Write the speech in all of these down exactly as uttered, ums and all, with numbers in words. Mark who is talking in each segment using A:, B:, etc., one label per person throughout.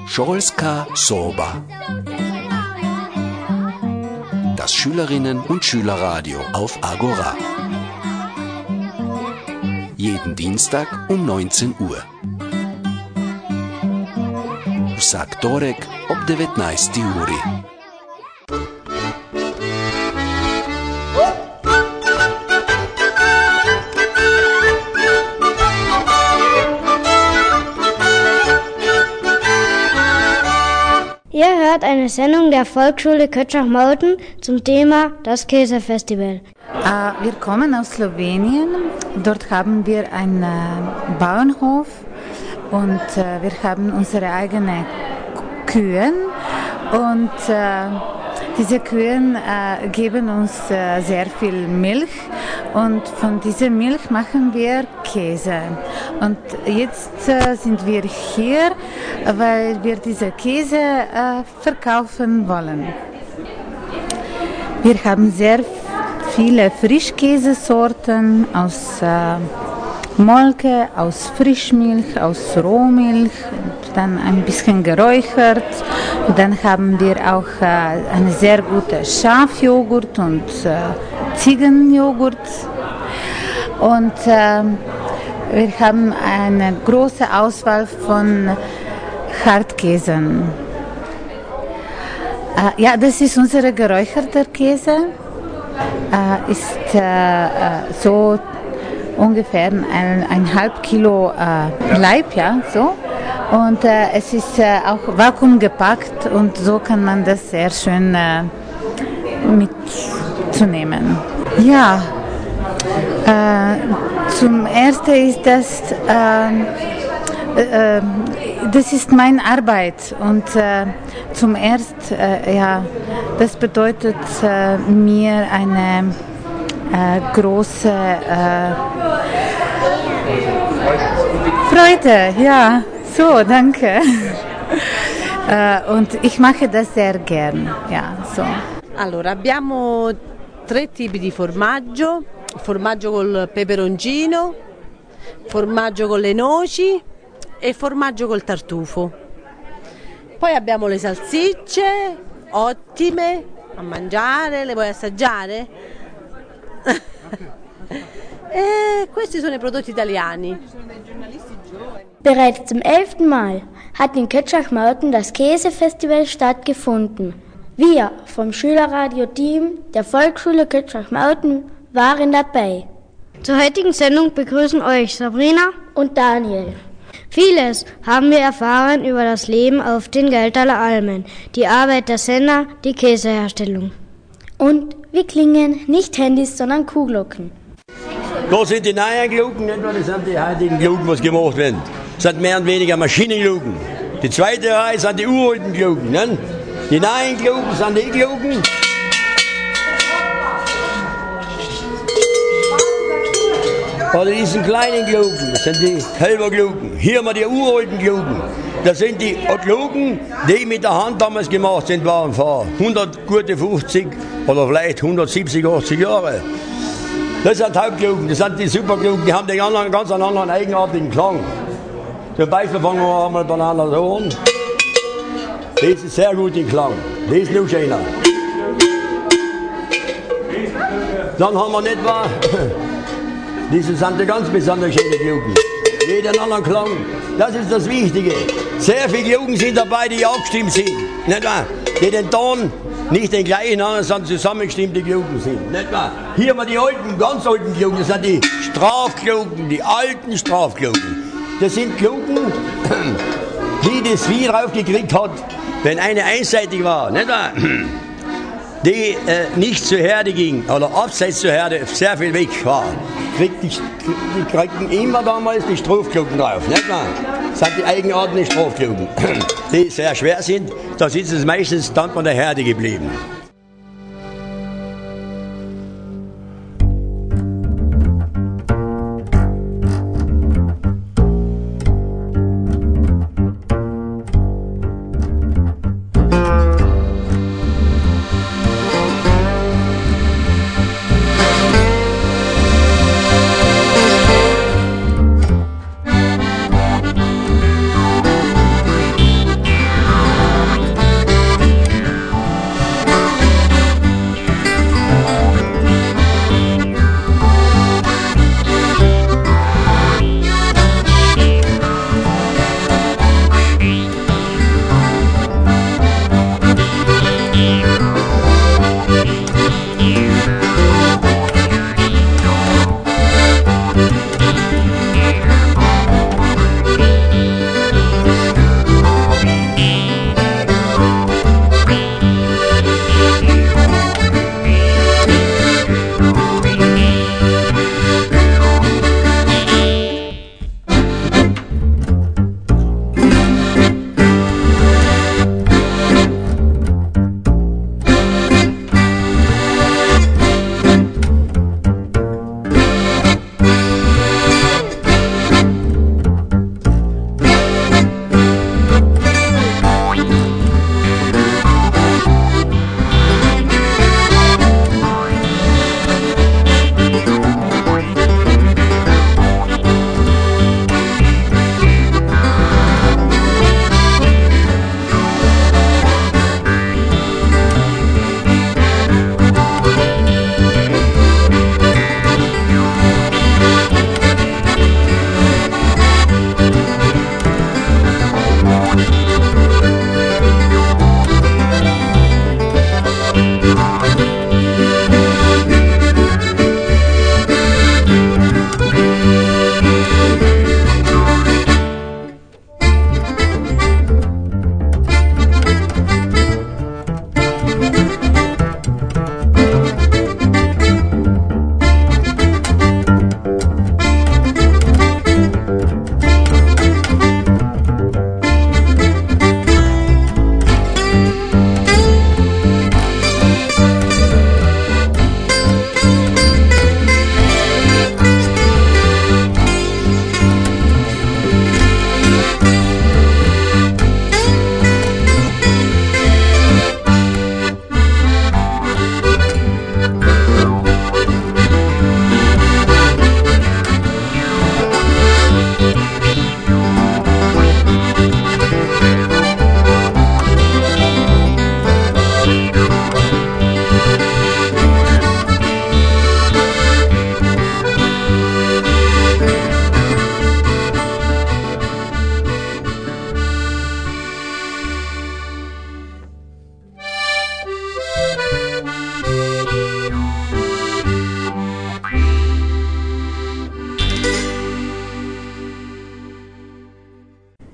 A: Školska soba. Das Schülerinnen- und Schülerradio auf Agora. Jeden Dienstag um neunzehn Uhr. Vsak torek ob devetnajsti uri.
B: Ihr hört eine Sendung der Volksschule Kötschach-Mauten zum Thema das Käsefestival.
C: Uh, wir kommen aus Slowenien. Dort haben wir einen uh, Bauernhof und uh, wir haben unsere eigenen Kühe. Und uh, diese Kühe uh, geben uns uh, sehr viel Milch und von dieser Milch machen wir Käse. Und jetzt uh, sind wir hier, weil wir diese Käse uh, verkaufen wollen. Wir haben sehr viele Frischkäsesorten aus äh, Molke, aus Frischmilch, aus Rohmilch, und dann ein bisschen geräuchert. Und dann haben wir auch äh, eine sehr gute Schafjoghurt und äh, Ziegenjoghurt. Und äh, wir haben eine große Auswahl von Hartkäsen. Äh, ja, das ist unser geräucherter Käse. Uh, ist uh, uh, so ungefähr ein, ein halb Kilo uh, Leib, ja, so. Und uh, es ist uh, auch vakuumgepackt und so kann man das sehr schön uh, mitzunehmen. Ja, uh, zum Ersten ist das, uh, uh, das ist meine Arbeit und uh, zum Ersten, uh, ja, das bedeutet uh, mir eine uh, große uh, Freude, ja, so, danke. uh, und ich mache das sehr gern, ja, so.
D: Allora, abbiamo tre tipi di formaggio, formaggio col peperoncino, formaggio con le noci e formaggio col tartufo. Poi abbiamo le salsicce, ottime, a mangiare, le vuoi assaggiare? E questi sono i prodotti italiani.
B: Bereits zum elften Mal hat in Kötschach-Mauten das Käsefestival stattgefunden. Wir vom Schülerradio-Team der Volksschule Kötschach-Mauten waren dabei. Zur heutigen Sendung begrüßen euch Sabrina und Daniel. Vieles haben wir erfahren über das Leben auf den Geldtaler Almen, die Arbeit der Sender, die Käseherstellung. Und wir klingen nicht Handys, sondern Kuhglocken.
E: Da sind die neuen Glocken, nicht nur das sind die heutigen Glocken, was gemacht werden. Das sind mehr und weniger Maschinenglocken. Die zweite Reihe sind die uralten Glocken. Nicht? Die neuen Glocken sind die Glocken. Oder diesen kleinen Glocken, das sind die Helberglocken. Hier haben wir die uralten Glocken. Das sind die Glocken, die mit der Hand damals gemacht sind, waren vor hundert, gute fünfzig oder vielleicht hundertsiebzig, achtzig Jahre. Das sind Hauptglocken, das sind die Superglocken, die haben den anderen, ganz einen anderen eigenartigen Klang. Zum Beispiel fangen wir einmal beieinander so an. Das ist sehr gut im Klang, das ist noch schöner. Dann haben wir nicht wahr. Diese sind ganz besonders schöne Glocken. Jeden anderen Klang. Das ist das Wichtige. Sehr viele Glocken sind dabei, die abgestimmt sind. Nicht wahr? Die den Ton nicht den gleichen haben, sondern zusammengestimmte Glocken sind. Nicht wahr? Hier haben wir die alten, ganz alten Glocken. Das sind die Strafglocken, die alten Strafglocken. Das sind Glocken, die das Vieh draufgekriegt hat, wenn eine einseitig war. Nicht wahr? Die äh, nicht zur Herde ging, oder abseits zur Herde, sehr viel weg war, kriegt die, die kriegten immer damals die Strafglocken drauf, nicht wahr? Das sind die eigenartigen Strafglocken, die sehr schwer sind, da sind sie meistens dann von der Herde geblieben.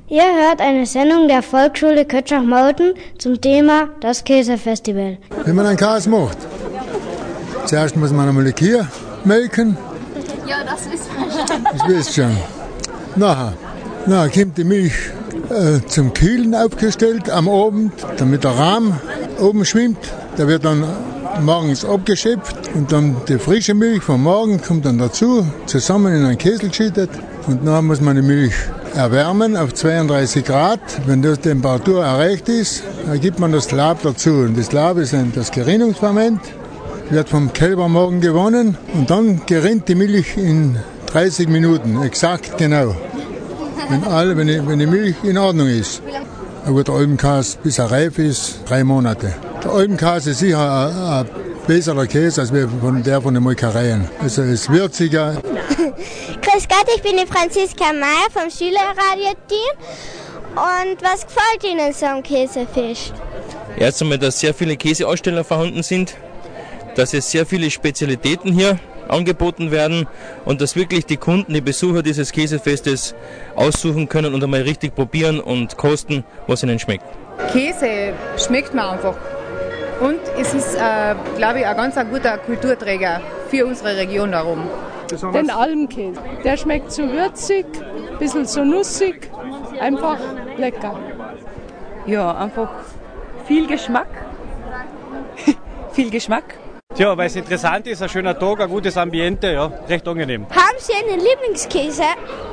B: Ihr hört eine Sendung der Volksschule Kötschach-Mauten zum Thema das Käsefestival.
F: Wenn man einen Käse macht, zuerst muss man einmal die Kühe melken.
G: Ja, das wissen wir schon.
F: Das wisst ihr schon. Nachher, nachher kommt die Milch äh, zum Kühlen aufgestellt am Abend, damit der Rahm oben schwimmt. Der wird dann morgens abgeschöpft und dann die frische Milch vom Morgen kommt dann dazu, zusammen in einen Kessel geschüttet. Und dann muss man die Milch erwärmen auf zweiunddreißig Grad. Wenn die Temperatur erreicht ist, dann gibt man das Lab dazu. Und das Lab ist ein, das Gerinnungsferment, wird vom Kälbermagen gewonnen und dann gerinnt die Milch in dreißig Minuten, exakt genau. Wenn, alle, wenn, die, wenn die Milch in Ordnung ist. Ein guter Alpenkäse, bis er reif ist, drei Monate. Der Alpenkäse ist sicher ein, ein besserer Käse als von der von den Molkereien. Also es ist würziger.
H: Grüß Gott, ich bin die Franziska Meyer vom Schülerradio-Team. Und was gefällt Ihnen so am Käsefest?
I: Erst einmal, dass sehr viele Käseaussteller vorhanden sind, dass es sehr viele Spezialitäten hier angeboten werden und dass wirklich die Kunden, die Besucher dieses Käsefestes aussuchen können und einmal richtig probieren und kosten, was ihnen schmeckt.
C: Käse schmeckt mir einfach. Und es ist, äh, glaube ich, ein ganz ein guter Kulturträger für unsere Region darum.
J: Den Almkäse. Der schmeckt so würzig, ein bisschen so nussig, einfach lecker.
K: Ja, einfach viel Geschmack. viel Geschmack.
L: Tja, weil es interessant ist, ein schöner Tag, ein gutes Ambiente, ja, recht angenehm.
H: Haben Sie einen Lieblingskäse?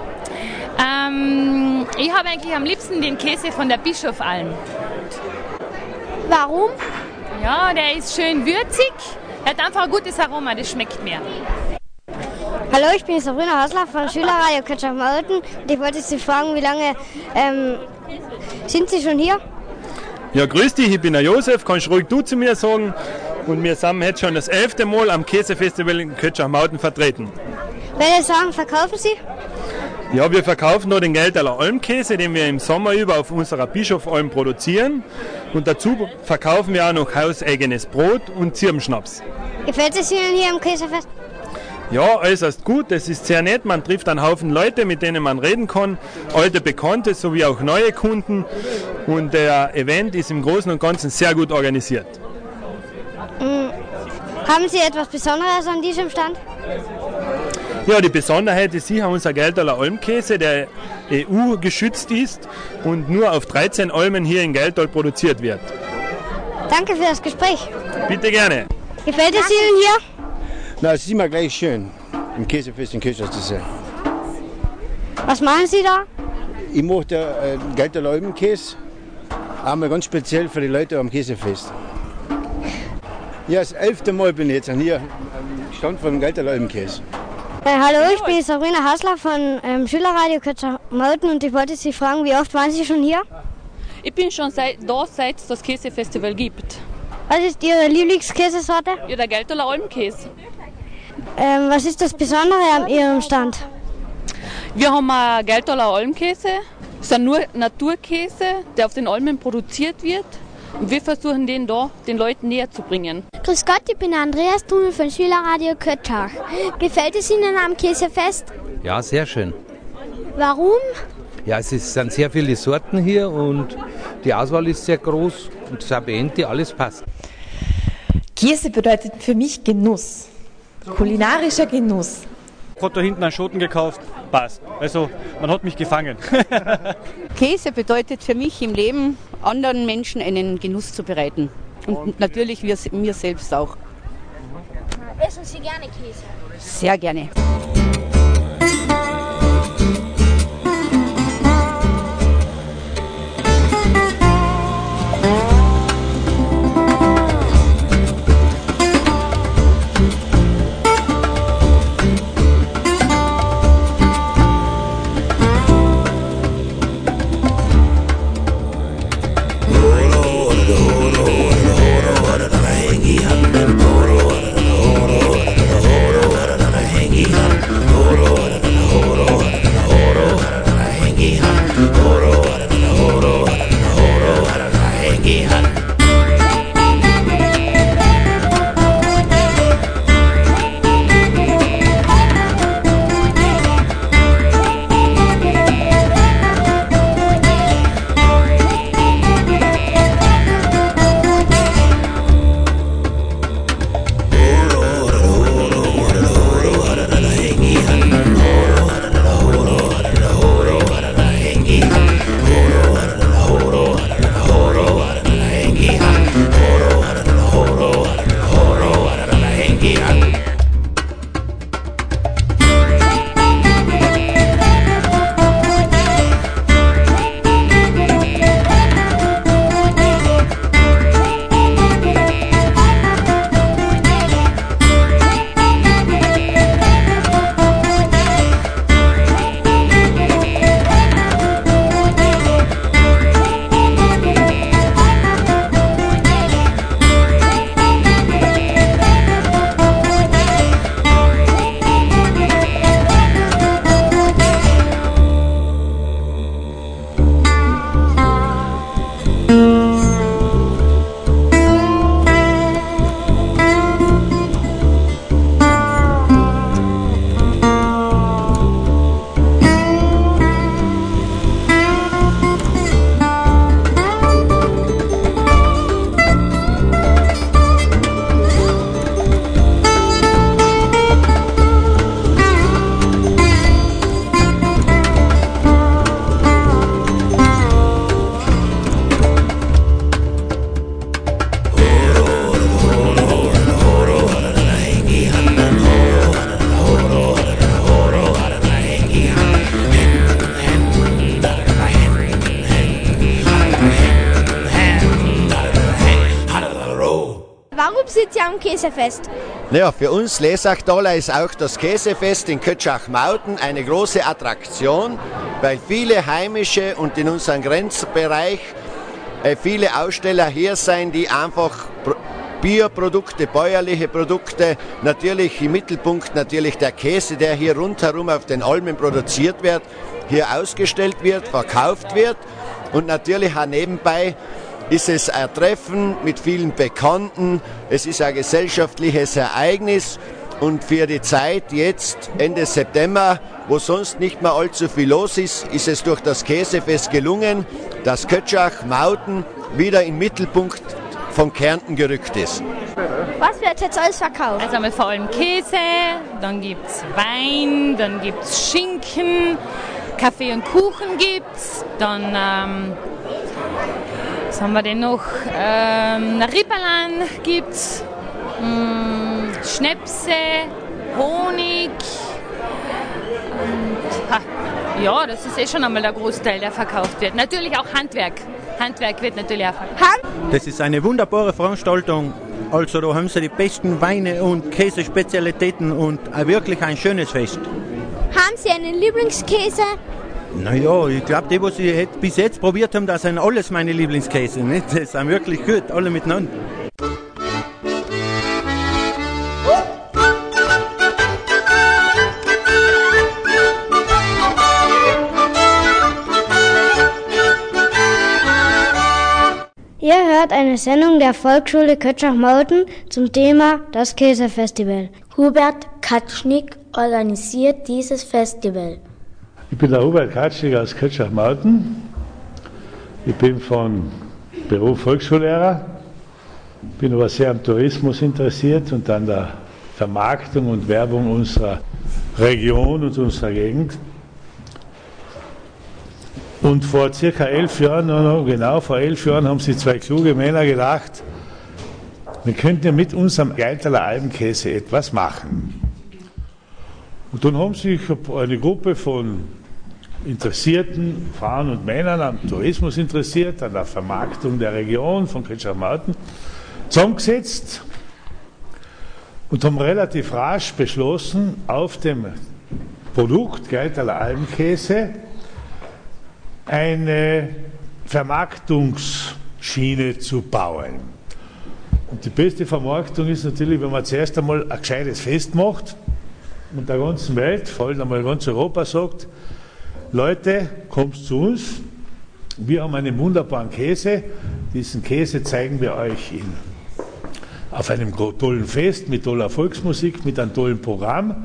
M: Ähm, ich habe eigentlich am liebsten den Käse von der Bischofalm.
H: Warum?
M: Ja, der ist schön würzig, er hat einfach ein gutes Aroma, das schmeckt mir.
B: Hallo, ich bin Sabrina Hasler von Schülerradio Kötschach-Mauten und ich wollte Sie fragen, wie lange ähm, sind Sie schon hier?
N: Ja, grüß dich, ich bin der Josef, kannst ruhig du zu mir sagen. Und wir sind jetzt schon das elfte Mal am Käsefestival in Kötschach-Mauten vertreten.
B: Welche Sachen verkaufen Sie?
N: Ja, wir verkaufen noch den Geltaler Almkäse, den wir im Sommer über auf unserer Bischofalm produzieren. Und dazu verkaufen wir auch noch hauseigenes Brot und Zirbenschnaps.
B: Gefällt es Ihnen hier am Käsefest?
N: Ja, äußerst gut, es ist sehr nett, man trifft einen Haufen Leute, mit denen man reden kann, alte Bekannte sowie auch neue Kunden. Und der Event ist im Großen und Ganzen sehr gut organisiert.
B: Mhm. Haben Sie etwas Besonderes an diesem Stand?
N: Ja, die Besonderheit ist sicher unser Geltaler Almkäse, der E U geschützt ist und nur auf dreizehn Almen hier in Geltal produziert wird.
B: Danke für das Gespräch.
N: Bitte gerne.
B: Gefällt es Ihnen hier?
O: Na, es ist immer gleich schön, im Käsefest in Kötschach zu sein.
B: Was machen Sie da?
O: Ich mache den äh, Geltaler Almkäse, einmal ganz speziell für die Leute am Käsefest. Ja, das elfte Mal bin ich jetzt hier am Stand von Geltaler Almkäse.
B: Äh, hallo, ich bin Sabrina Hasler von ähm, Schülerradio Kötschach-Mauten und ich wollte Sie fragen, wie oft waren Sie schon hier?
K: Ich bin schon seit, da, seit es das Käsefestival gibt.
B: Was ist Ihre Lieblingskäsesorte?
K: Ja, der Geltaler Almkäse.
B: Ähm, was ist das Besondere an Ihrem Stand?
K: Wir haben einen Geltaler Almkäse. Das ist ein nur Naturkäse, der auf den Almen produziert wird. Und wir versuchen den da den Leuten näher zu bringen.
H: Grüß Gott, ich bin Andreas Thummel von Schülerradio Kötschach. Gefällt es Ihnen am Käsefest?
P: Ja, sehr schön.
H: Warum?
P: Ja, es ist, sind sehr viele Sorten hier und die Auswahl ist sehr groß und das Ambiente, alles passt.
Q: Käse bedeutet für mich Genuss, kulinarischer Genuss.
L: Ich habe da hinten einen Schoten gekauft, passt. Also man hat mich gefangen.
R: Käse bedeutet für mich im Leben, anderen Menschen einen Genuss zu bereiten. Und okay. Natürlich wir, mir selbst auch.
H: Essen Sie gerne Käse?
R: Sehr gerne.
A: Hang
H: ihr am Käsefest?
S: Ja, für uns Lesachtaler ist auch das Käsefest in Kötschach-Mauten eine große Attraktion, weil viele Heimische und in unserem Grenzbereich äh, viele Aussteller hier sein, die einfach Bioprodukte, bäuerliche Produkte, natürlich im Mittelpunkt natürlich der Käse, der hier rundherum auf den Almen produziert wird, hier ausgestellt wird, verkauft wird und natürlich auch nebenbei ist es ein Treffen mit vielen Bekannten, es ist ein gesellschaftliches Ereignis und für die Zeit jetzt Ende September, wo sonst nicht mehr allzu viel los ist, ist es durch das Käsefest gelungen, dass Kötschach-Mauten wieder im Mittelpunkt von Kärnten gerückt ist.
H: Was wird jetzt alles verkauft?
M: Also einmal vor allem Käse, dann gibt es Wein, dann gibt es Schinken, Kaffee und Kuchen gibt's, dann ähm, was haben wir denn noch? Ähm, Ripperlan gibt's, ähm, Schnäpse, Honig. Und, ha, ja, das ist eh schon einmal der Großteil, der verkauft wird. Natürlich auch Handwerk. Handwerk wird natürlich auch verkauft.
T: Das ist eine wunderbare Veranstaltung. Also da haben sie die besten Weine und Käsespezialitäten und wirklich ein schönes Fest.
H: Haben Sie einen Lieblingskäse?
T: Naja, ich glaube, die, was Sie bis jetzt probiert haben, das sind alles meine Lieblingskäse. Nicht? Das sind wirklich gut, alle miteinander.
B: Ihr hört eine Sendung der Volksschule Kötschach-Mauten zum Thema das Käsefestival. Hubert Katschnick organisiert dieses Festival.
U: Ich bin der Hubert Katschnick aus Kötschach-Mauten. Ich bin von Beruf Volksschullehrer, bin aber sehr am Tourismus interessiert und an der Vermarktung und Werbung unserer Region und unserer Gegend. Und vor circa elf Jahren, genau vor elf Jahren, haben sich zwei kluge Männer gedacht, wir könnten ja mit unserem Geitaler Almkäse etwas machen. Und dann haben sich eine Gruppe von interessierten Frauen und Männern am Tourismus interessiert, an der Vermarktung der Region von Kötschach-Mauten, zusammengesetzt und haben relativ rasch beschlossen, auf dem Produkt Geitaler Almkäse eine Vermarktungsschiene zu bauen. Und die beste Vermarktung ist natürlich, wenn man zuerst einmal ein gescheites Fest macht und der ganzen Welt, vor allem einmal ganz Europa sagt, Leute, kommt zu uns, wir haben einen wunderbaren Käse, diesen Käse zeigen wir euch in, auf einem tollen Fest mit toller Volksmusik, mit einem tollen Programm.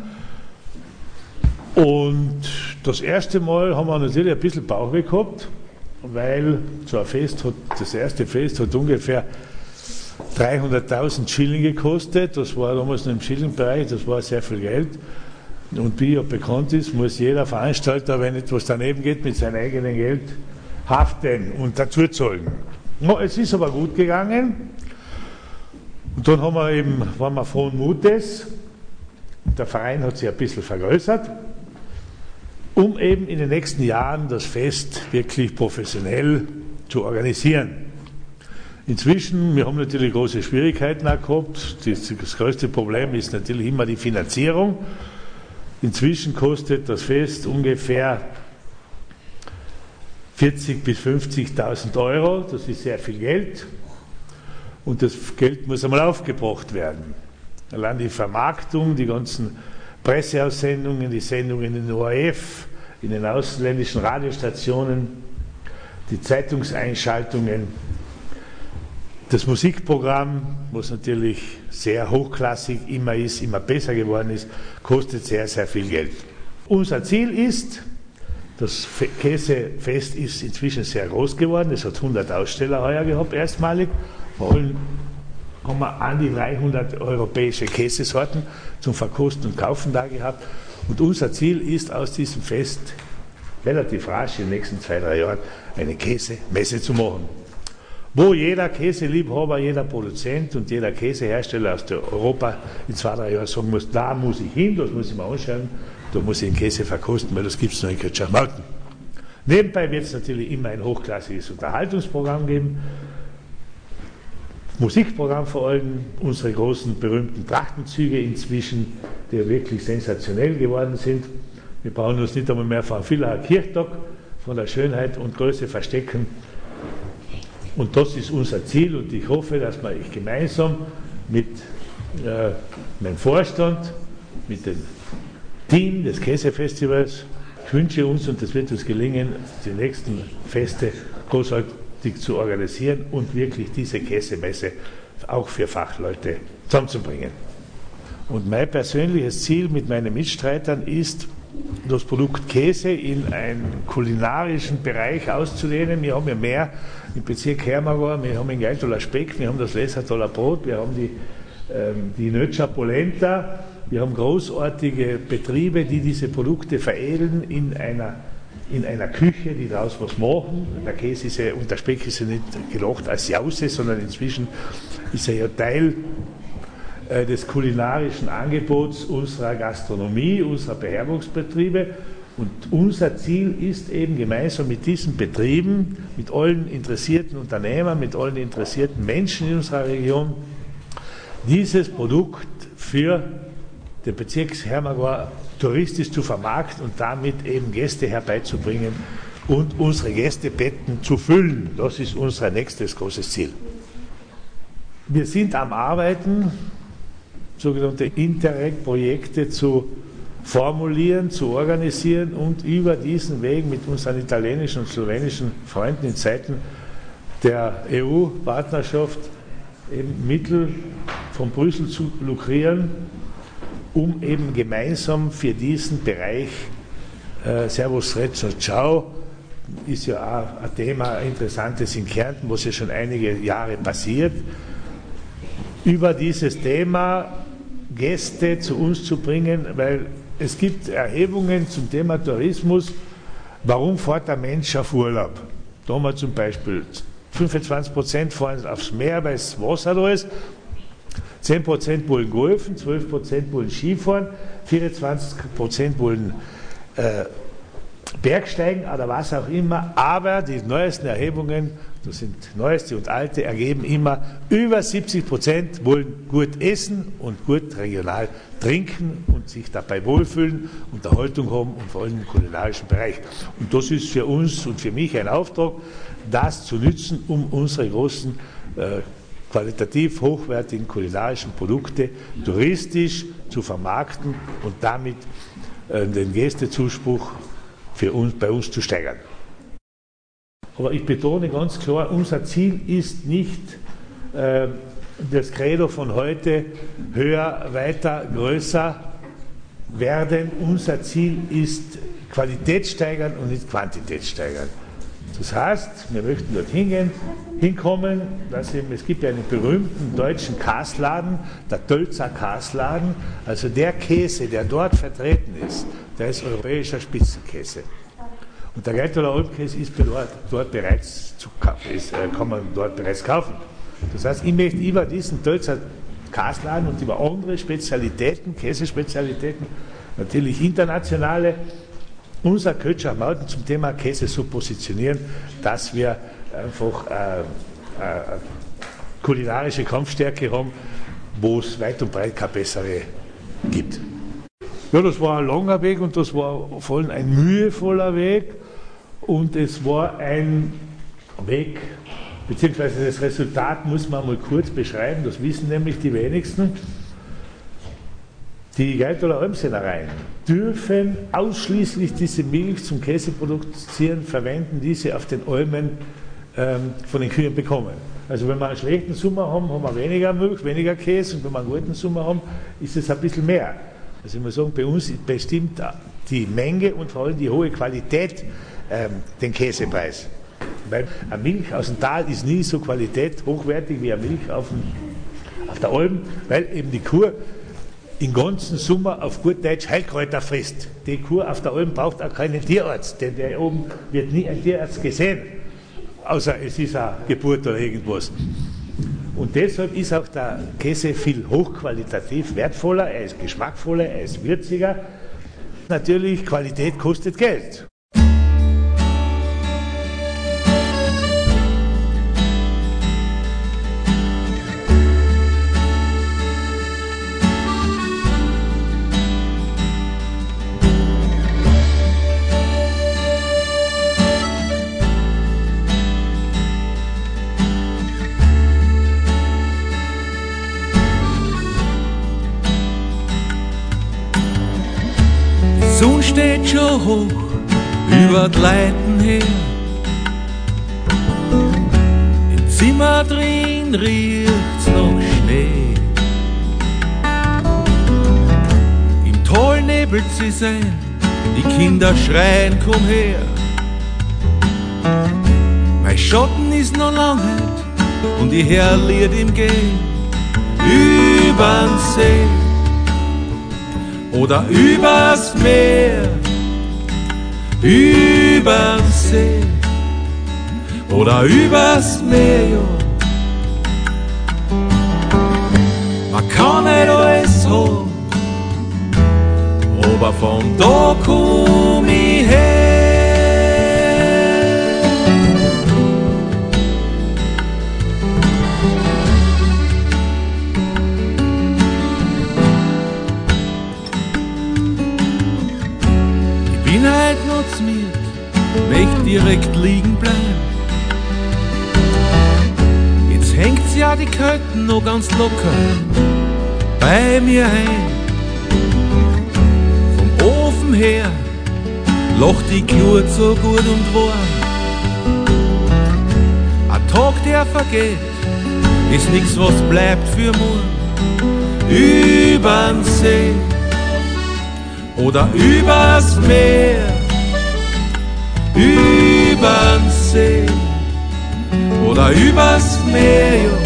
U: Und das erste Mal haben wir natürlich ein bisschen Bauchweh gehabt, weil so ein Fest hat, das erste Fest hat ungefähr dreihunderttausend Schilling gekostet. Das war damals noch im Schillingbereich, das war sehr viel Geld. Und wie ja bekannt ist, muss jeder Veranstalter, wenn etwas daneben geht, mit seinem eigenen Geld haften und dazu zahlen. No, es ist aber gut gegangen. Und dann haben wir eben, waren wir frohen Mutes. Der Verein hat sich ein bisschen vergrößert, um eben in den nächsten Jahren das Fest wirklich professionell zu organisieren. Inzwischen, wir haben natürlich große Schwierigkeiten auch gehabt. Das, das größte Problem ist natürlich immer die Finanzierung. Inzwischen kostet das Fest ungefähr vierzigtausend bis fünfzigtausend Euro. Das ist sehr viel Geld. Und das Geld muss einmal aufgebracht werden. Allein die Vermarktung, die ganzen Presseaussendungen, die Sendungen in den O R F, in den ausländischen Radiostationen, die Zeitungseinschaltungen, das Musikprogramm, was natürlich sehr hochklassig immer ist, immer besser geworden ist, kostet sehr, sehr viel Geld. Unser Ziel ist, das Käsefest ist inzwischen sehr groß geworden, es hat hundert Aussteller heuer gehabt, erstmalig. Vor allem haben wir an die dreihundert europäische Käsesorten zum Verkosten und Kaufen da gehabt. Und unser Ziel ist, aus diesem Fest relativ rasch in den nächsten zwei, drei Jahren eine Käsemesse zu machen, wo jeder Käseliebhaber, jeder Produzent und jeder Käsehersteller aus Europa in zwei, drei Jahren sagen muss, da muss ich hin, das muss ich mir anschauen, da muss ich den Käse verkosten, weil das gibt es noch in Kötschach-Mauten. Nebenbei wird es natürlich immer ein hochklassiges Unterhaltungsprogramm geben. Musikprogramm vor allem, unsere großen berühmten Trachtenzüge inzwischen, die wirklich sensationell geworden sind. Wir brauchen uns nicht einmal mehr vor einem Villacher Kirchtag von der Schönheit und Größe verstecken. Und das ist unser Ziel und ich hoffe, dass wir gemeinsam mit äh, meinem Vorstand, mit dem Team des Käsefestivals, ich wünsche uns, und das wird uns gelingen, die nächsten Feste großartig zu organisieren und wirklich diese Käsemesse auch für Fachleute zusammenzubringen. Und mein persönliches Ziel mit meinen Mitstreitern ist, das Produkt Käse in einen kulinarischen Bereich auszudehnen. Wir haben ja mehr im Bezirk Hermagor, wir haben den Geitoler Speck, wir haben das Lessertaler Brot, wir haben die, ähm, die Nötscher Polenta, wir haben großartige Betriebe, die diese Produkte veredeln in einer, in einer Küche, die daraus was machen. Der Käse ist ja, und der Speck ist ja nicht gelocht als Jause, sondern inzwischen ist er ja Teil des kulinarischen Angebots unserer Gastronomie, unserer Beherbergungsbetriebe. Und unser Ziel ist eben gemeinsam mit diesen Betrieben, mit allen interessierten Unternehmern, mit allen interessierten Menschen in unserer Region, dieses Produkt für den Bezirk Hermagor touristisch zu vermarkten und damit eben Gäste herbeizubringen und unsere Gästebetten zu füllen. Das ist unser nächstes großes Ziel. Wir sind am Arbeiten, sogenannte Interreg-Projekte zu formulieren, zu organisieren und über diesen Weg mit unseren italienischen und slowenischen Freunden in Zeiten der E U-Partnerschaft eben Mittel von Brüssel zu lukrieren, um eben gemeinsam für diesen Bereich äh, Servus Srečo Ciao ist ja auch ein Thema, ein interessantes in Kärnten, was ja schon einige Jahre passiert, über dieses Thema Gäste zu uns zu bringen, weil es gibt Erhebungen zum Thema Tourismus, warum fährt der Mensch auf Urlaub? Da haben wir zum Beispiel fünfundzwanzig Prozent fahren aufs Meer, weil das Wasser da ist, zehn Prozent wollen golfen, zwölf Prozent wollen Skifahren, vierundzwanzig Prozent wollen äh, Bergsteigen oder was auch immer, aber die neuesten Erhebungen, das sind neueste und alte, ergeben immer, über siebzig Prozent wollen gut essen und gut regional trinken und sich dabei wohlfühlen, Unterhaltung haben und vor allem im kulinarischen Bereich. Und das ist für uns und für mich ein Auftrag, das zu nützen, um unsere großen äh, qualitativ hochwertigen kulinarischen Produkte touristisch zu vermarkten und damit äh, den Gästezuspruch für uns, bei uns zu steigern. Aber ich betone ganz klar, unser Ziel ist nicht äh, das Credo von heute, höher, weiter, größer werden. Unser Ziel ist Qualität steigern und nicht Quantität steigern. Das heißt, wir möchten dort hingehen, hinkommen, dass eben, es gibt ja einen berühmten deutschen Kasladen, der Tölzer Kasladen, also der Käse, der dort vertreten ist, der ist europäischer Spitzenkäse. Und der Geitoler Almkäse ist dort, dort bereits zu kaufen, ist, äh, kann man dort bereits kaufen. Das heißt, ich möchte über diesen Tölzer Kasladen und über andere Spezialitäten, Käsespezialitäten, natürlich internationale, unser Kötschach Mauten zum Thema Käse so positionieren, dass wir einfach äh, äh, kulinarische Kampfstärke haben, wo es weit und breit keine bessere gibt. Ja, das war ein langer Weg und das war vor allem ein mühevoller Weg und es war ein Weg, beziehungsweise das Resultat muss man mal kurz beschreiben, das wissen nämlich die wenigsten. Die Geitoler Almsennereien dürfen ausschließlich diese Milch zum Käse produzieren, verwenden, die sie auf den Almen ähm, von den Kühen bekommen. Also wenn wir einen schlechten Sommer haben, haben wir weniger Milch, weniger Käse und wenn wir einen guten Sommer haben, ist es ein bisschen mehr. Also ich muss sagen, bei uns bestimmt die Menge und vor allem die hohe Qualität ähm, den Käsepreis. Weil eine Milch aus dem Tal ist nie so Qualität hochwertig wie eine Milch auf, dem, auf der Alm, weil eben die Kuh den ganzen Sommer auf gut Deutsch Heilkräuter frisst. Die Kuh auf der Alm braucht auch keinen Tierarzt, denn der oben wird nie ein Tierarzt gesehen, außer es ist eine Geburt oder irgendwas. Und deshalb ist auch der Käse viel hochqualitativ wertvoller, er ist geschmackvoller, er ist würziger. Natürlich, Qualität kostet Geld.
D: steht schon hoch über die Leiten her. Im Zimmer drin riecht's noch Schnee. Im Tal nebelt sie sein, die Kinder schreien, komm her. Mein Schatten ist noch lang und ich hör Lied im Gehen. Übern See oder übers Meer, übern See oder übers Meer, ja. Man kann nicht alles haben, aber von da komm ich her. Ich bin halt noch zu mir, möcht direkt liegen bleiben. Jetzt hängt's ja die Kötten noch ganz locker bei mir ein. Vom Ofen her lacht die Glut so gut und warm. Ein Tag, der vergeht, ist nix, was bleibt für morgen. Übern See oder übers Meer, übern See oder übers Meer, ja.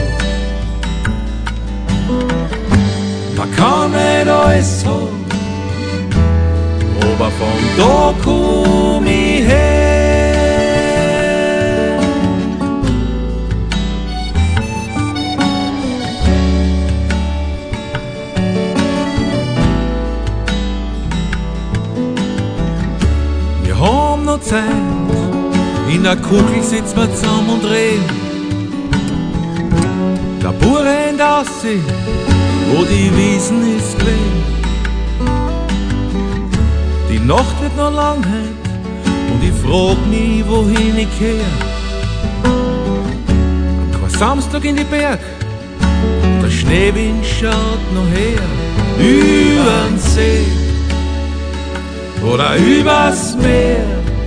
D: Man kann nicht alles haben, aber von da komm ich her. Wir haben noch Zeit, in der Kugel sitzen wir zusammen und reden. Der Bauer rennt aus, wo die Wiesen ist gewesen. Die Nacht wird noch lang heut und ich frag mich, wohin ich kehr. Kein Samstag in die Berg, der Schneewind schaut noch her. Übern See oder übers Meer,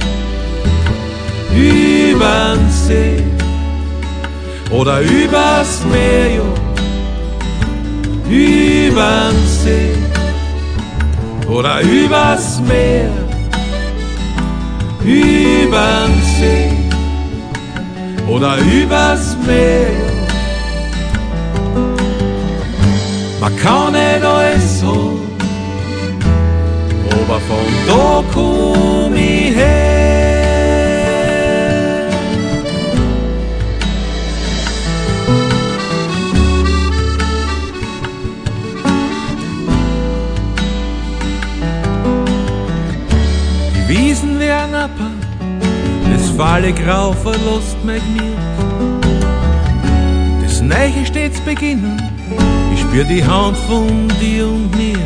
D: übern See oder übers Meer, ja. Übern See oder übers Meer, übern See oder übers Meer, ja. Man kann nicht alles haben, aber von da komm ich her. Wiesen werden abba, das fahle Grau verlost mein Gemüt. Das Neiche steht's beginnen, ich spür die Hand von dir und mir.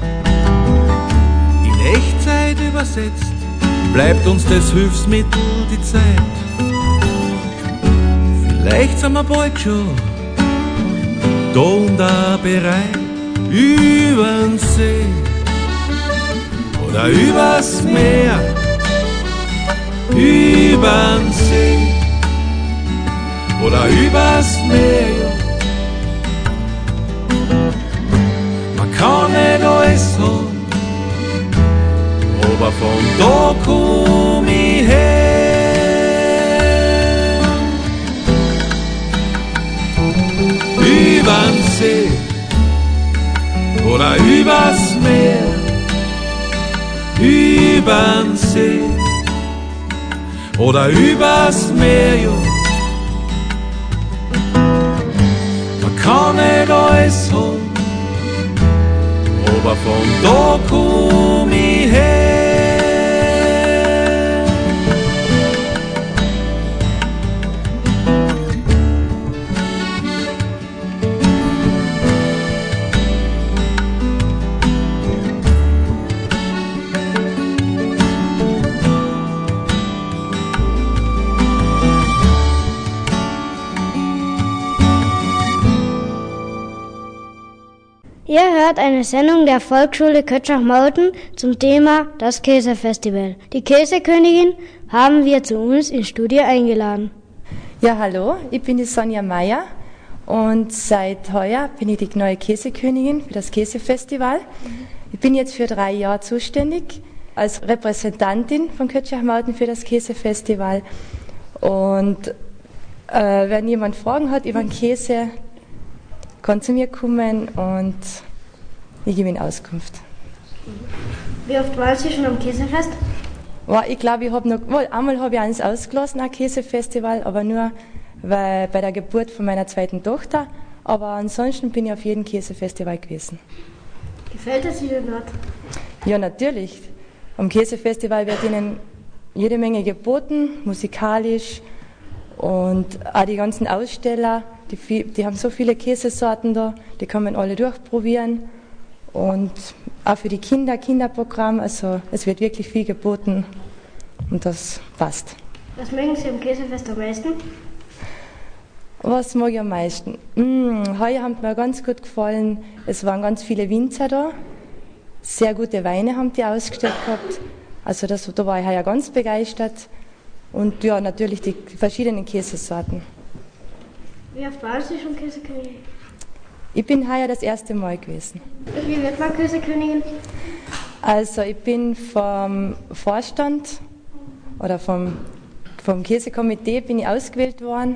D: In Echtzeit übersetzt, bleibt uns das Hilfsmittel die Zeit. Vielleicht sind wir bald schon da und da bereit, übern See oder übers Meer, übern See oder übers Meer. Man kann nicht alles haben, aber von da komm ich her. Übern See oder übers Meer, übern See oder übers Meer, ja. Man kann nicht alles haben, aber von da komm ich her.
B: Ihr hört eine Sendung der Volksschule Kötschach-Mauten zum Thema das Käsefestival. Die Käsekönigin haben wir zu uns ins Studio eingeladen.
Q: Ja, hallo, ich bin die Sonja Meier und seit heuer bin ich die neue Käsekönigin für das Käsefestival. Ich bin jetzt für drei Jahre zuständig als Repräsentantin von Kötschach-Mauten für das Käsefestival. Und äh, wenn jemand Fragen hat über den Käse, kann zu mir kommen und ich gebe ihm Auskunft.
B: Wie oft waren Sie schon am Käsefest?
Q: Ja, ich glaube, ich habe noch, wohl, einmal habe ich eins ausgelassen, ein Käsefestival, aber nur weil, bei der Geburt von meiner zweiten Tochter. Aber ansonsten bin ich auf jedem Käsefestival gewesen.
B: Gefällt es Ihnen dort? Ja, natürlich.
Q: Am Käsefestival wird Ihnen jede Menge geboten, musikalisch, und auch die ganzen Aussteller. Die, die haben so viele Käsesorten da, die kann man alle durchprobieren. Und auch für die Kinder, Kinderprogramm, also es wird wirklich viel geboten und das passt.
B: Was mögen Sie am Käsefest am meisten?
Q: Was mag ich am meisten? Mmh, heuer haben mir ganz gut gefallen, es waren ganz viele Winzer da, sehr gute Weine haben die ausgestellt gehabt, also das, da war ich heuer ganz begeistert. Und ja, natürlich die verschiedenen Käsesorten.
B: Wie oft waren Sie schon Käsekönigin?
Q: Ich bin heuer das erste Mal gewesen.
B: Wie wird man Käsekönigin?
Q: Also ich bin vom Vorstand oder vom, vom Käsekomitee bin ich ausgewählt worden.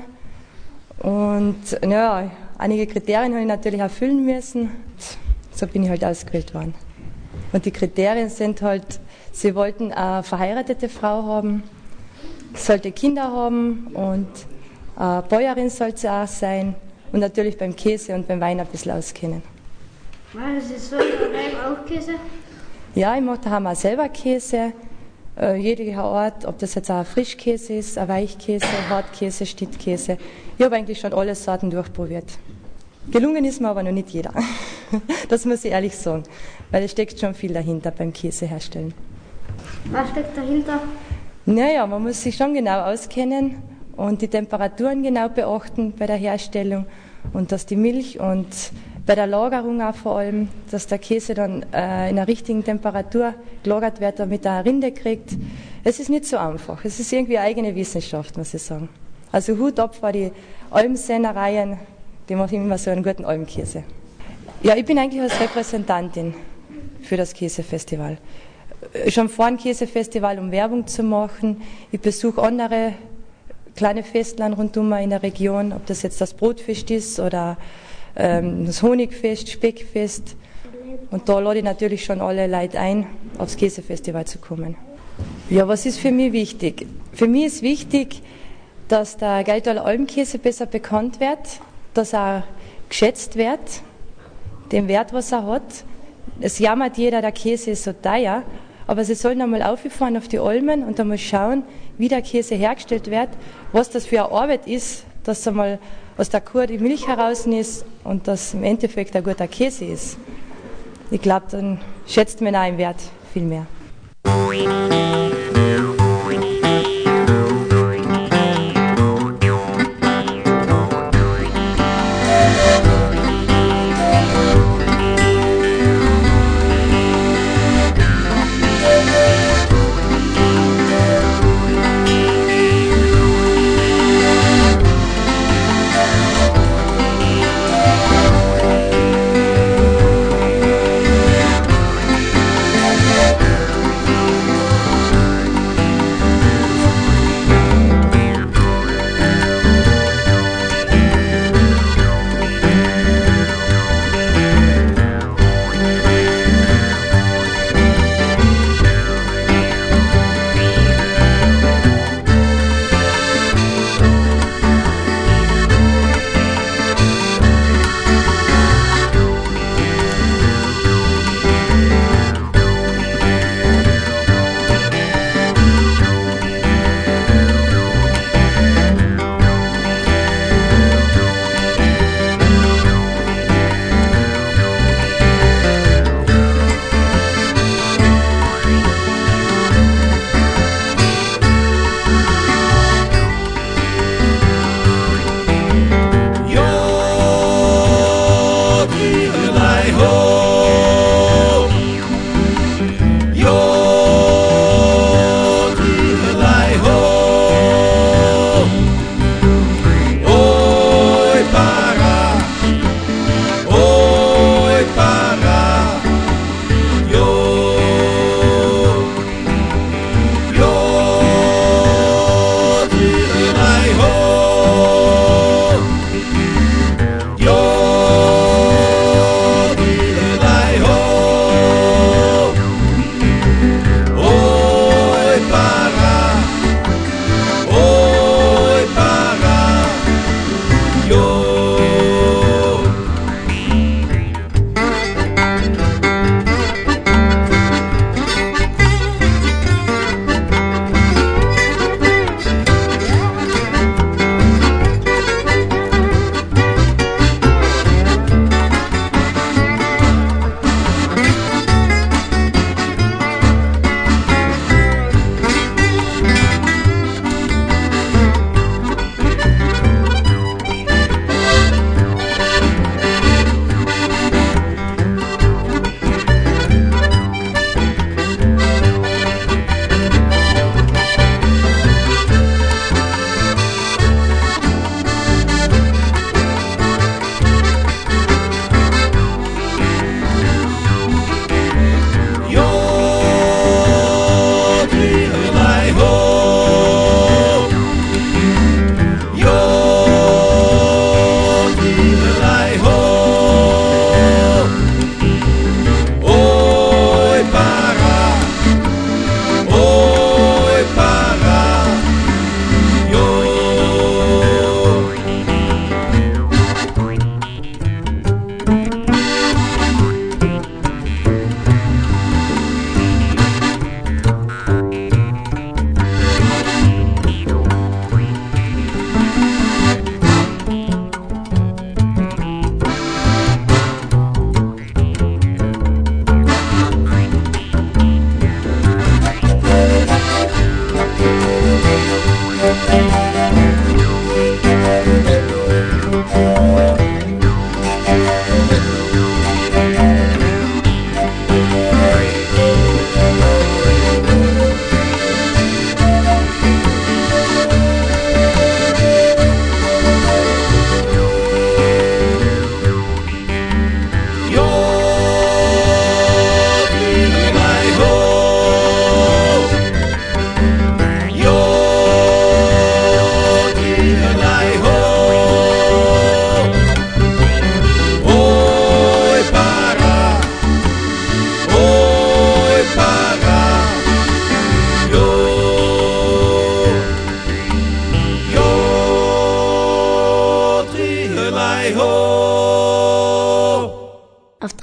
Q: Und ja, einige Kriterien habe ich natürlich erfüllen müssen. So bin ich halt ausgewählt worden. Und die Kriterien sind halt, sie wollten eine verheiratete Frau haben, sollte Kinder haben und eine Bäuerin sollte sie auch sein und natürlich beim Käse und beim Wein ein bisschen auskennen.
B: Machen Sie so daheim auch Käse?
Q: Ja, ich mache daheim auch selber Käse. Äh, jeder Ort, ob das jetzt auch ein Frischkäse ist, ein Weichkäse, Hartkäse, Stittkäse. Ich habe eigentlich schon alle Sorten durchprobiert. Gelungen ist mir aber noch nicht jeder. Das muss ich ehrlich sagen, weil es steckt schon viel dahinter beim Käse herstellen.
B: Was steckt dahinter?
Q: Naja, man muss sich schon genau auskennen und die Temperaturen genau beachten bei der Herstellung und dass die Milch und bei der Lagerung auch vor allem, dass der Käse dann äh, in der richtigen Temperatur gelagert wird, damit er eine Rinde kriegt. Es ist nicht so einfach. Es ist irgendwie eine eigene Wissenschaft, muss ich sagen. Also Hut ab vor die Almsennereien, die machen immer so einen guten Almkäse. Ja, ich bin eigentlich als Repräsentantin für das Käsefestival. Schon vor dem Käsefestival, um Werbung zu machen. Ich besuche andere kleine Festland rundum in der Region, ob das jetzt das Brotfest ist oder ähm, das Honigfest, Speckfest. Und da lade ich natürlich schon alle Leute ein, aufs Käsefestival zu kommen. Ja, was ist für mich wichtig? Für mich ist wichtig, dass der Geitaler Almkäse besser bekannt wird, dass er geschätzt wird, den Wert, was er hat. Es jammert jeder, der Käse ist so teuer, aber sie sollen einmal auffahren auf die Almen und einmal schauen, wie der Käse hergestellt wird, was das für eine Arbeit ist, dass einmal aus der Kuh die Milch heraus ist und dass im Endeffekt ein guter Käse ist. Ich glaube, dann schätzt man auch im Wert viel mehr.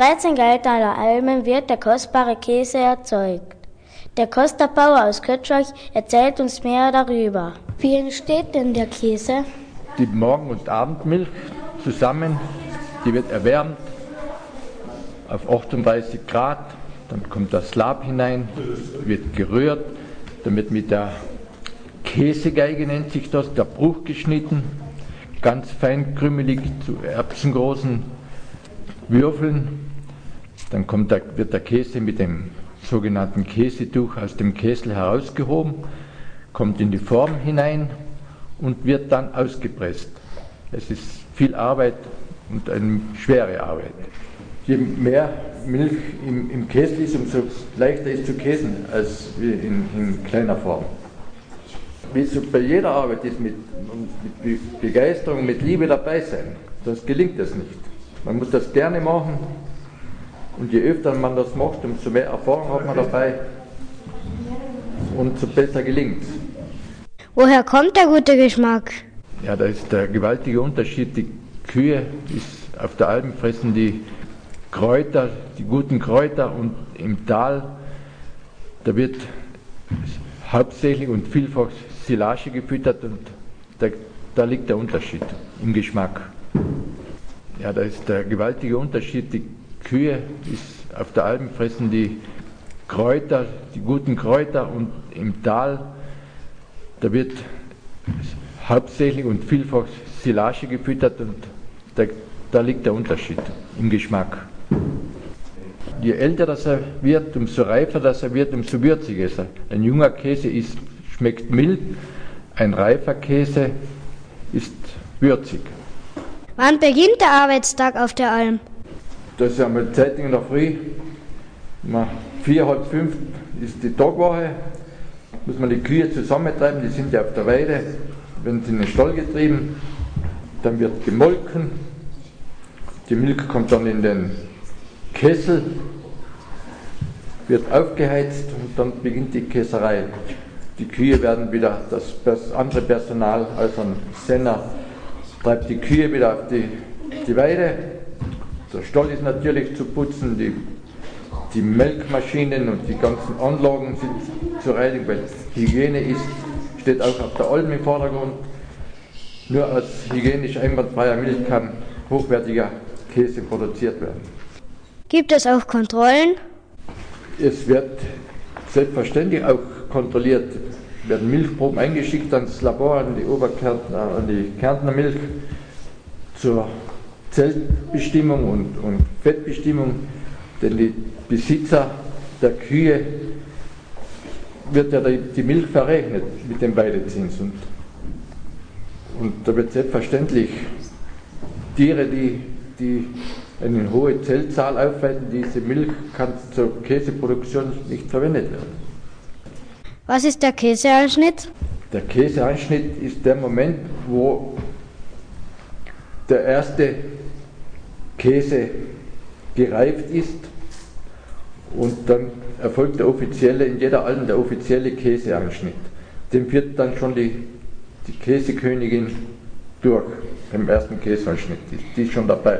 B: dreizehn Geldtaler Almen wird der kostbare Käse erzeugt. Der Kosterbauer aus Kötschach erzählt uns mehr darüber. Wie entsteht denn der Käse?
E: Die Morgen- und Abendmilch zusammen, die wird erwärmt auf achtunddreißig Grad, dann kommt das Lab hinein, wird gerührt, dann wird mit der Käsegeige, nennt sich das, der Bruch geschnitten, ganz fein krümelig zu erbsengroßen Würfeln. Dann kommt der, wird der Käse mit dem sogenannten Käsetuch aus dem Kessel herausgehoben, kommt in die Form hinein und wird dann ausgepresst. Es ist viel Arbeit und eine schwere Arbeit. Je mehr Milch im, im Kessel ist, umso leichter ist zu käsen als in, in kleiner Form. Wie so bei jeder Arbeit ist mit, mit Begeisterung, mit Liebe dabei sein. Sonst gelingt das nicht. Man muss das gerne machen und je öfter man das macht, umso mehr Erfahrung hat man dabei und umso besser gelingt es.
B: Woher kommt der gute Geschmack?
E: Ja, da ist der gewaltige Unterschied. Die Kühe ist auf der Alm fressen die Kräuter, die guten Kräuter, und im Tal, da wird hauptsächlich und vielfach Silage gefüttert, und da, da liegt der Unterschied im Geschmack. Ja, da ist der gewaltige Unterschied. Die Kühe ist auf der Alm fressen die Kräuter, die guten Kräuter, und im Tal, da wird hauptsächlich und vielfach Silage gefüttert, und da, da liegt der Unterschied im Geschmack. Je älter das er wird, umso reifer das er wird, umso würziger ist er. Ein junger Käse ist, schmeckt mild, ein reifer Käse ist würzig.
B: Wann beginnt der Arbeitstag auf der Alm?
E: Das ist einmal Zeitung in der Früh. Um vier, halb fünf ist die Tagwache. Muss man die Kühe zusammentreiben, die sind ja auf der Weide, werden sie in den Stall getrieben, dann wird gemolken, die Milch kommt dann in den Kessel, wird aufgeheizt und dann beginnt die Käserei. Die Kühe werden wieder, das, das andere Personal, also ein Senner, treibt die Kühe wieder auf die, die Weide. Der Stall ist natürlich zu putzen, die Die Melkmaschinen und die ganzen Anlagen sind zur Reinigung, weil Hygiene ist, steht auch auf der Alm im Vordergrund. Nur aus hygienisch einwandfreier Milch kann hochwertiger Käse produziert werden. Gibt es auch Kontrollen? Es wird selbstverständlich auch kontrolliert. Es werden Milchproben eingeschickt ans Labor, an die Oberkärntner, an die Kärntner Milch zur Zellbestimmung und, und Fettbestimmung. Denn die Besitzer der Kühe wird ja die Milch verrechnet mit dem Weidezins. Und, und da wird selbstverständlich Tiere, die, die eine hohe Zellzahl aufweisen, diese Milch kann zur Käseproduktion nicht verwendet werden.
B: Was ist der Käseanschnitt?
E: Der Käseanschnitt ist der Moment, wo der erste Käse gereift ist, und dann erfolgt der offizielle, in jeder Alm der offizielle Käseanschnitt. Dem führt dann schon die, die Käsekönigin durch, beim ersten Käseanschnitt, die, die ist schon dabei.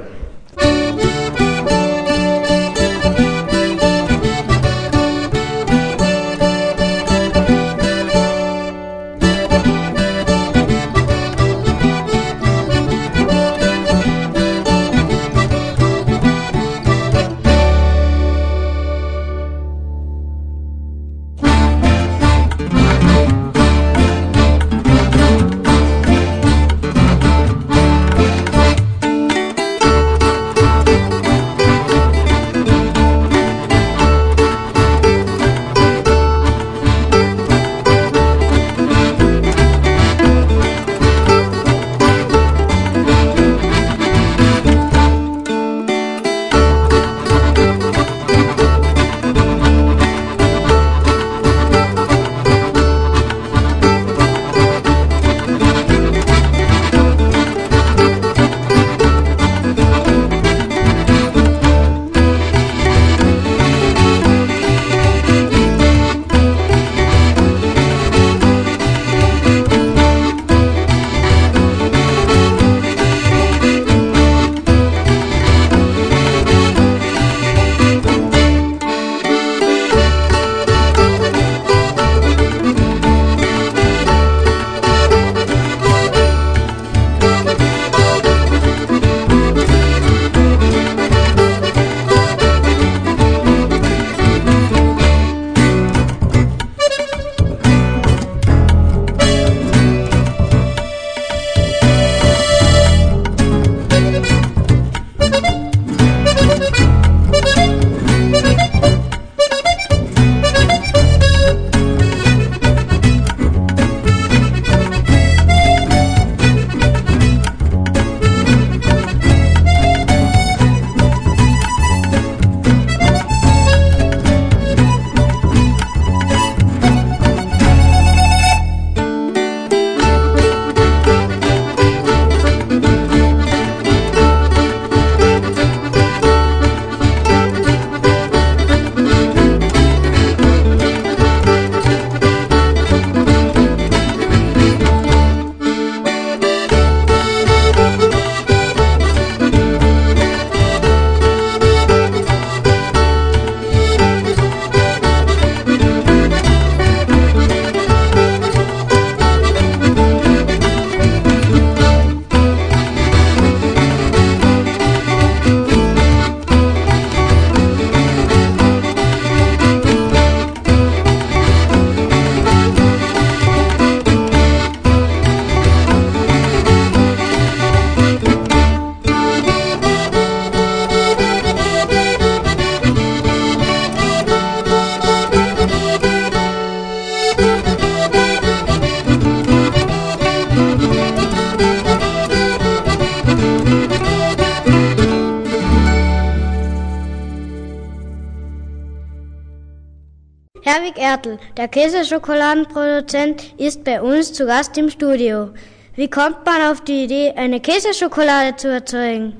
B: Erik Ertl, der Käseschokoladenproduzent, ist bei uns zu Gast im Studio. Wie kommt man auf die Idee, eine Käseschokolade zu erzeugen?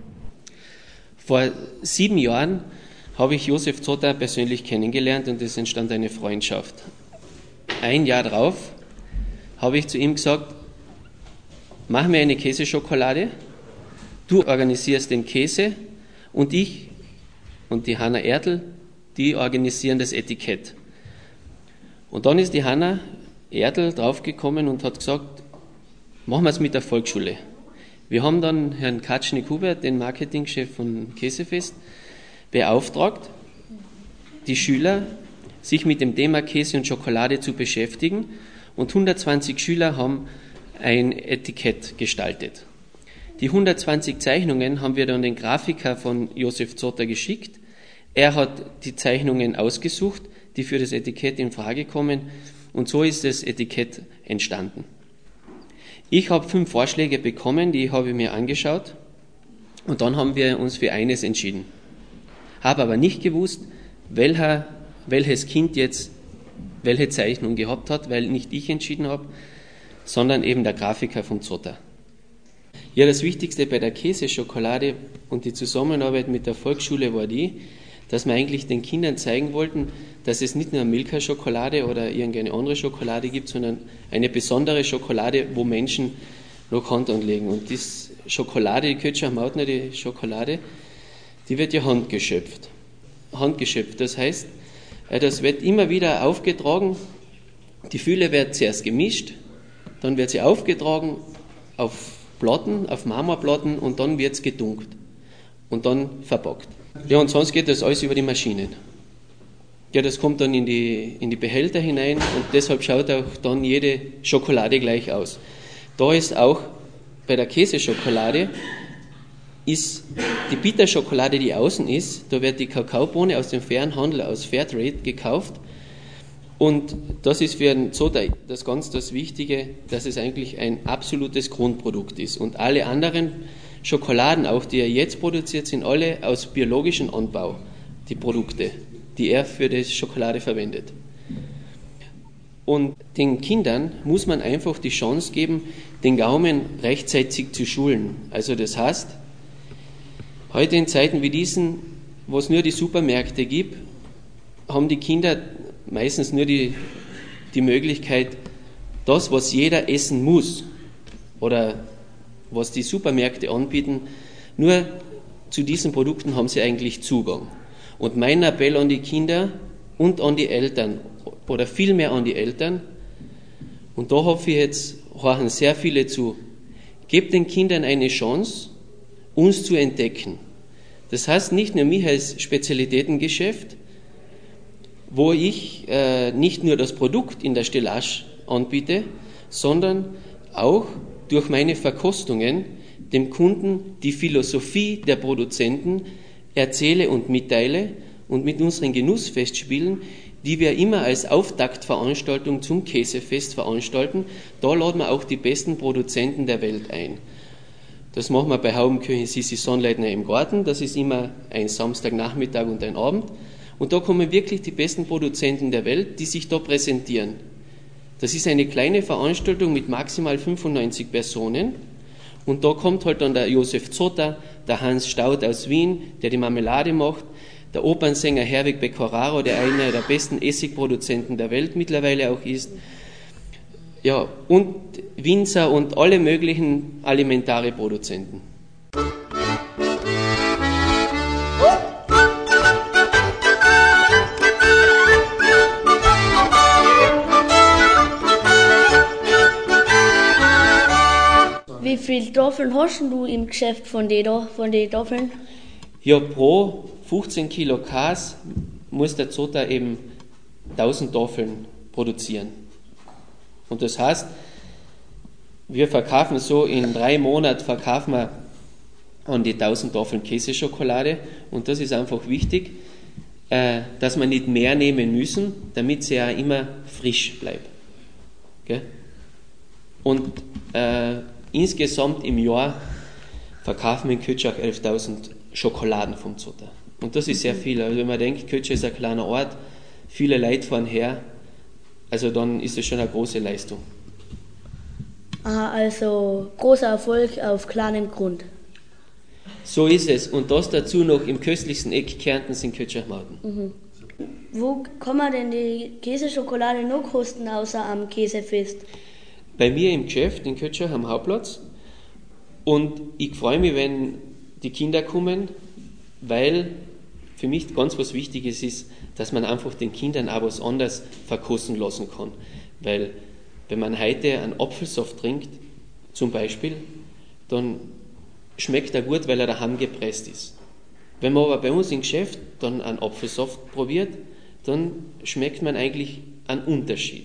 G: Vor sieben Jahren habe ich Josef Zotter persönlich kennengelernt und es entstand eine Freundschaft. Ein Jahr darauf habe ich zu ihm gesagt, mach mir eine Käseschokolade, du organisierst den Käse und ich und die Hanna Ertl, die organisieren das Etikett. Und dann ist die Hanna Ertl draufgekommen und hat gesagt, machen wir es mit der Volksschule. Wir haben dann Herrn Katschnik-Hubert, den Marketingchef von Käsefest, beauftragt, die Schüler sich mit dem Thema Käse und Schokolade zu beschäftigen und hundertzwanzig Schüler haben ein Etikett gestaltet. Die hundertzwanzig Zeichnungen haben wir dann den Grafiker von Josef Zotter geschickt. Er hat die Zeichnungen ausgesucht, die für das Etikett in Frage kommen und so ist das Etikett entstanden. Ich habe fünf Vorschläge bekommen, die habe ich mir angeschaut und dann haben wir uns für eines entschieden. Habe aber nicht gewusst, welcher, welches Kind jetzt welche Zeichnung gehabt hat, weil nicht ich entschieden habe, sondern eben der Grafiker vom Zotter. Ja, das Wichtigste bei der Käseschokolade und die Zusammenarbeit mit der Volksschule war die, dass wir eigentlich den Kindern zeigen wollten, dass es nicht nur Milka-Schokolade oder irgendeine andere Schokolade gibt, sondern eine besondere Schokolade, wo Menschen noch Hand anlegen. Und die Schokolade, die Kötschach-Mautner, die Schokolade, die wird ja handgeschöpft. Handgeschöpft, das heißt, das wird immer wieder aufgetragen, die Fülle wird zuerst gemischt, dann wird sie aufgetragen auf Platten, auf Marmorplatten und dann wird es gedunkt und dann verpackt. Ja, und sonst geht das alles über die Maschinen. Ja, das kommt dann in die, in die Behälter hinein und deshalb schaut auch dann jede Schokolade gleich aus. Da ist auch bei der Käseschokolade ist die Bitterschokolade, die außen ist, da wird die Kakaobohne aus dem fairen Handel, aus Fairtrade gekauft und das ist für einen Zotter das ganz das Wichtige, dass es eigentlich ein absolutes Grundprodukt ist und alle anderen Schokoladen, auch die er jetzt produziert, sind alle aus biologischem Anbau, die Produkte, die er für die Schokolade verwendet. Und den Kindern muss man einfach die Chance geben, den Gaumen rechtzeitig zu schulen. Also das heißt, heute in Zeiten wie diesen, wo es nur die Supermärkte gibt, haben die Kinder meistens nur die, die Möglichkeit, das, was jeder essen muss oder was die Supermärkte anbieten, nur zu diesen Produkten haben sie eigentlich Zugang. Und mein Appell an die Kinder und an die Eltern, oder vielmehr an die Eltern, und da hoffe ich jetzt, horchen sehr viele zu, gebt den Kindern eine Chance, uns zu entdecken. Das heißt nicht nur mich als Spezialitätengeschäft, wo ich äh, nicht nur das Produkt in der Stellage anbiete, sondern auch durch meine Verkostungen dem Kunden die Philosophie der Produzenten erzähle und mitteile und mit unseren Genussfestspielen, die wir immer als Auftaktveranstaltung zum Käsefest veranstalten, da laden wir auch die besten Produzenten der Welt ein. Das machen wir bei Haubenkirchen Sissi Sonnleitner im Garten, das ist immer ein Samstagnachmittag und ein Abend und da kommen wirklich die besten Produzenten der Welt, die sich da präsentieren. Das ist eine kleine Veranstaltung mit maximal fünfundneunzig Personen und da kommt halt dann der Josef Zotter, der Hans Staud aus Wien, der die Marmelade macht, der Opernsänger Herwig Pecoraro, der einer der besten Essigproduzenten der Welt mittlerweile auch ist, ja, und Winzer und alle möglichen Alimentare-Produzenten.
B: Wie viele Tafeln hast du im Geschäft von den, von den Tafeln?
G: Ja, pro fünfzehn Kilo Käse muss der Zotter eben tausend Tafeln produzieren. Und das heißt, wir verkaufen so in drei Monaten verkaufen wir an die tausend Tafeln Käseschokolade und das ist einfach wichtig, äh, dass wir nicht mehr nehmen müssen, damit sie ja immer frisch bleibt. Okay? Und äh, insgesamt im Jahr verkaufen wir in Kötschach elftausend Schokoladen vom Zotter. Und das ist sehr viel. Also wenn man denkt, Kötschach ist ein kleiner Ort, viele Leute fahren her Also dann ist es schon eine große Leistung.
B: Aha, also großer Erfolg auf kleinem Grund.
G: So ist es. Und das dazu noch im köstlichsten Eck Kärntens in Kötschach-Mauten.
B: Mhm. Wo kann man denn die Käseschokolade noch kosten, außer am Käsefest?
G: Bei mir im Geschäft in Kötschach am Hauptplatz. Und ich freue mich, wenn die Kinder kommen, weil für mich ganz was Wichtiges ist, dass man einfach den Kindern auch was anderes verkosten lassen kann. Weil wenn man heute einen Apfelsaft trinkt, zum Beispiel, dann schmeckt er gut, weil er daheim gepresst ist. Wenn man aber bei uns im Geschäft dann einen Apfelsaft probiert, dann schmeckt man eigentlich einen Unterschied.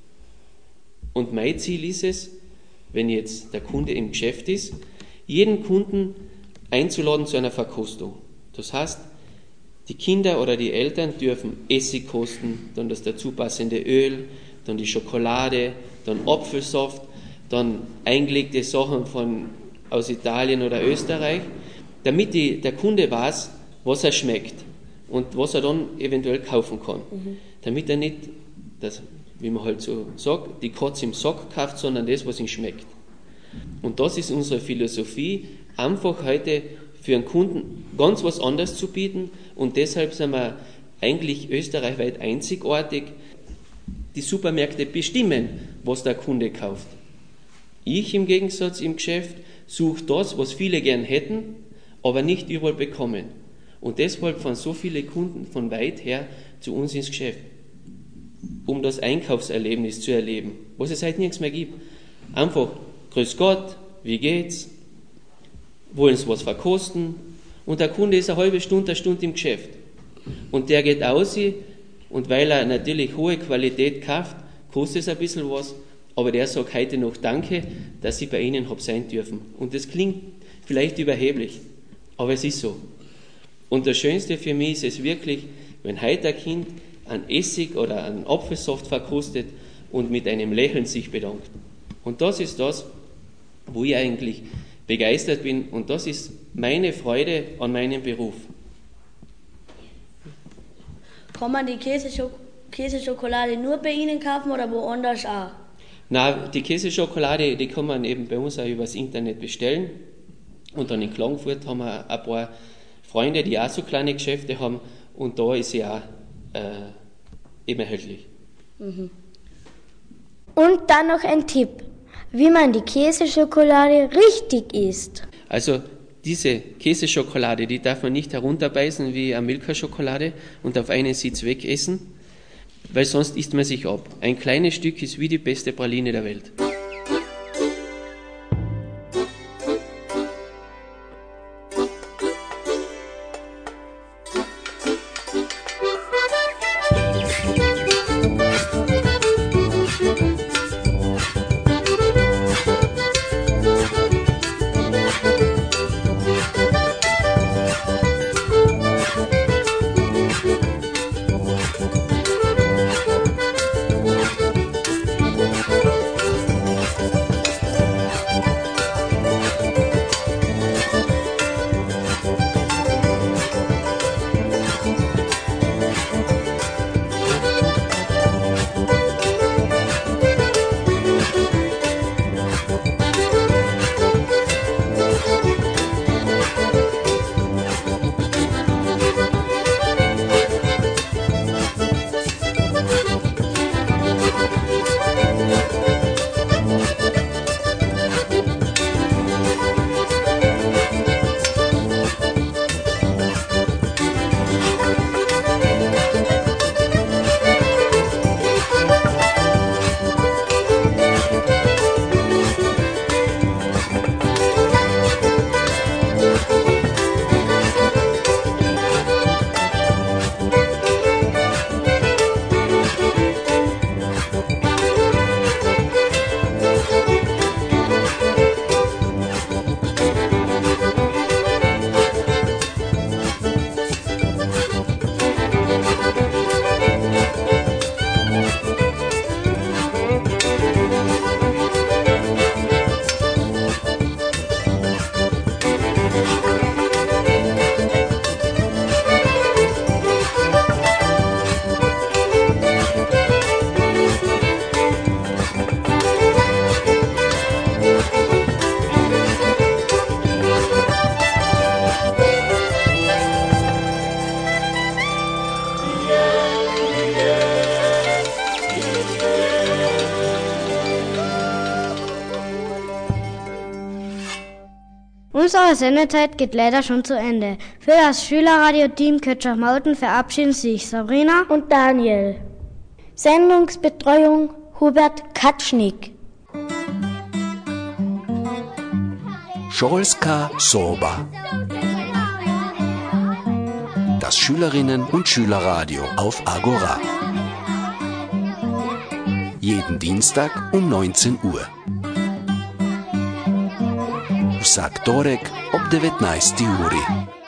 G: Und mein Ziel ist es, wenn jetzt der Kunde im Geschäft ist, jeden Kunden einzuladen zu einer Verkostung. Das heißt, die Kinder oder die Eltern dürfen Essig kosten, dann das dazu passende Öl, dann die Schokolade, dann Apfelsaft, dann eingelegte Sachen von, aus Italien oder Österreich, damit die, der Kunde weiß, was er schmeckt und was er dann eventuell kaufen kann. Mhm. Damit er nicht, das, wie man halt so sagt, die Katze im Sack kauft, sondern das, was ihm schmeckt. Und das ist unsere Philosophie, einfach heute für einen Kunden ganz was anderes zu bieten, und deshalb sind wir eigentlich österreichweit einzigartig. Die Supermärkte bestimmen, was der Kunde kauft. Ich im Gegensatz im Geschäft suche das, was viele gern hätten, aber nicht überall bekommen. Und deshalb fahren so viele Kunden von weit her zu uns ins Geschäft, um das Einkaufserlebnis zu erleben, was es heute nichts mehr gibt. Einfach, grüß Gott, wie geht's? Wollen Sie was verkosten? Und der Kunde ist eine halbe Stunde, eine Stunde im Geschäft. Und der geht aus, und weil er natürlich hohe Qualität kauft, kostet es ein bisschen was, aber der sagt heute noch Danke, dass ich bei Ihnen habe sein dürfen. Und das klingt vielleicht überheblich, aber es ist so. Und das Schönste für mich ist es wirklich, wenn heute ein Kind einen Essig oder einen Apfelsaft verkostet und mit einem Lächeln sich bedankt. Und das ist das, wo ich eigentlich begeistert bin, und das ist meine Freude an meinem Beruf.
B: Kann man die Käseschok- Käseschokolade nur bei Ihnen kaufen oder woanders auch?
G: Na, die Käseschokolade, die kann man eben bei uns auch übers Internet bestellen. Und dann in Klagenfurt haben wir ein paar Freunde, die auch so kleine Geschäfte haben, und da ist sie auch äh, eben erhältlich.
B: Mhm. Und dann noch ein Tipp, wie man die Käseschokolade richtig isst.
G: Also diese Käseschokolade, die darf man nicht herunterbeißen wie eine Milka-Schokolade und auf einen Sitz wegessen, weil sonst isst man sich ab. Ein kleines Stück ist wie die beste Praline der Welt.
B: Unsere Sendezeit geht leider schon zu Ende. Für das Schülerradio-Team Kötschach-Mauten verabschieden sich Sabrina und Daniel. Sendungsbetreuung Hubert Katschnik.
A: Scholska Soba. Das Schülerinnen- und Schülerradio auf Agora. Jeden Dienstag um neunzehn Uhr. Vsak torek ob devetnajsti uri.